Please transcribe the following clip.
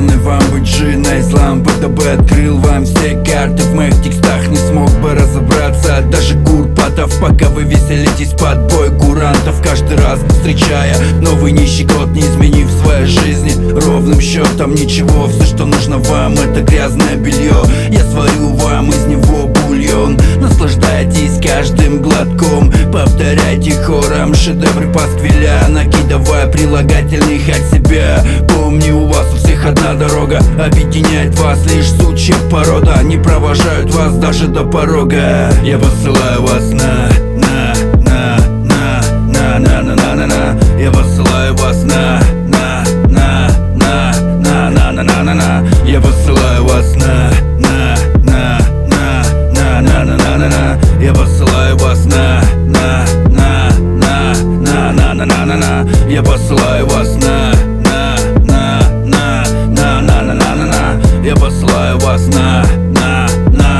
желанный вам быть на ислам, дабы открыл вам все карты. В моих текстах не смог бы разобраться даже Курпатов, пока вы веселитесь под бой курантов. Каждый раз встречая новый нищий год, не изменив своей жизни ровным счетом ничего. Все, что нужно вам, это грязное белье. Я сварю вам из него бульон. Наслаждайтесь каждым глотком, повторяйте хором шедевры пасквиля, накидывая прилагательных от себя. Помни, у вас у всех одна дорога, объединяет вас лишь сучья порода. Они провожают вас даже до порога. Я посылаю вас на. Я посылаю вас на. Я посылаю вас на. Я посылаю вас на. Я посылаю вас на. Я посылаю вас на.